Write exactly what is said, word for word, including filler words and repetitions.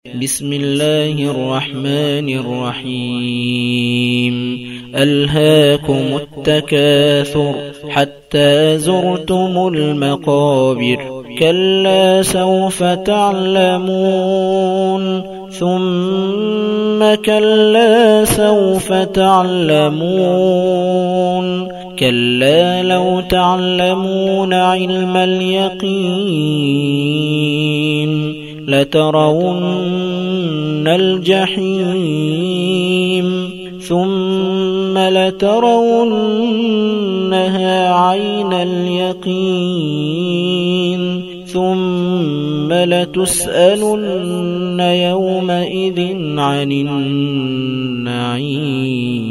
بسم الله الرحمن الرحيم ألهاكم التكاثر حتى زرتم المقابر كلا سوف تعلمون ثم كلا سوف تعلمون كلا لو تعلمون علم اليقين لترون الجحيم ثم لترونها عين اليقين ثم لتسألن يومئذ عن النعيم.